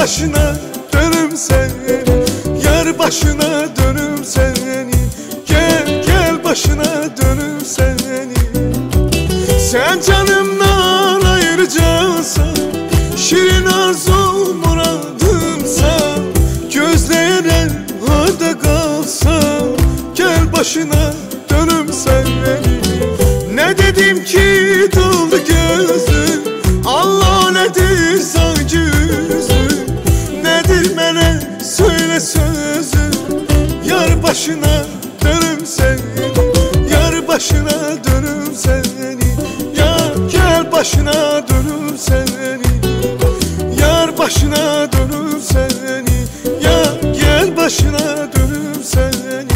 başına dönüm seni, yar başına dönüm seni. Gel gel başına dönüm seni. Sen canımdan ayıracaksın, şirin arzu muradımsa, gözleyerek orada kalsam, gel başına dönüm seni. Ne dedim ki doldu gözüm, Allah nedir sanki yüzü, nedir mene söyle sözü. Yar başına dönüm seni, yar başına dönüm seni. Ya gel başına dönüm seni, yar başına dönüm seni. Ya gel başına dönüm seni.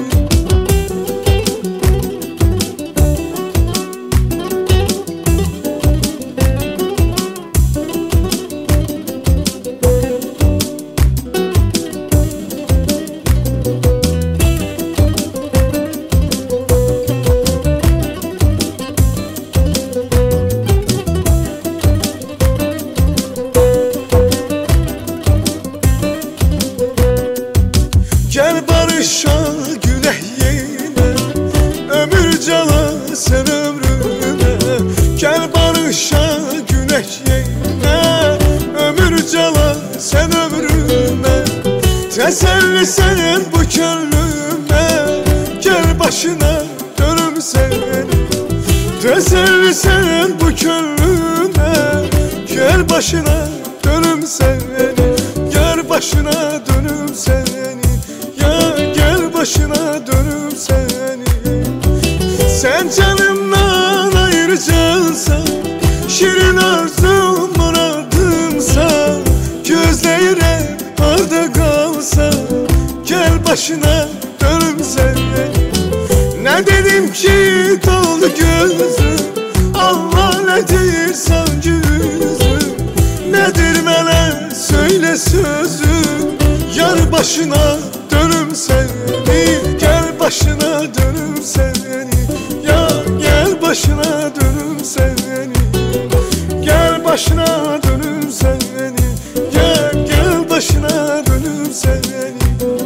Gel barışa güneh yine, ömür cala sen ömrüne. Gel barışa güneh yine, ömür cala sen ömrüne. Teselli sen bu gönlüme, gel başına dönüm seni. Teselli sen bu gönlüme, gel başına dönüm seni. Gel başına dönüm seni. Gel başına dönüm seni. Sen canımdan ayıracaksın, şirin arzum muradımsa, gözleyerek orada kalsa, gel başına dönüm seni. Ne dedim ki doldu gözüm, Allah nedir sanki yüzüm, nedir mene söyle sözüm. Yar başına dönüm seni, gel başına dönüm seni. Ya gel başına dönüm seni, gel başına dönüm seni. Ya gel başına dönüm seni.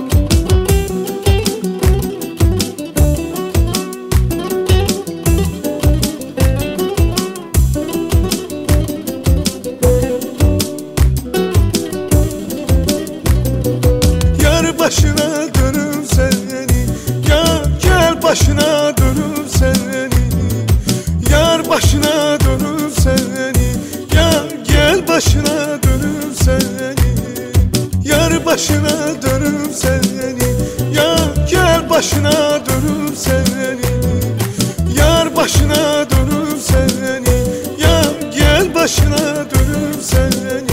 Başına dönüm seni, ya gel başına dönüm seni. Yar başına dönüm seni, ya gel başına dönüm seni. Yar başına dönüm seni, ya gel başına dönüm seni. Yar başına dönüm seni, ya gel başına dönüm seni.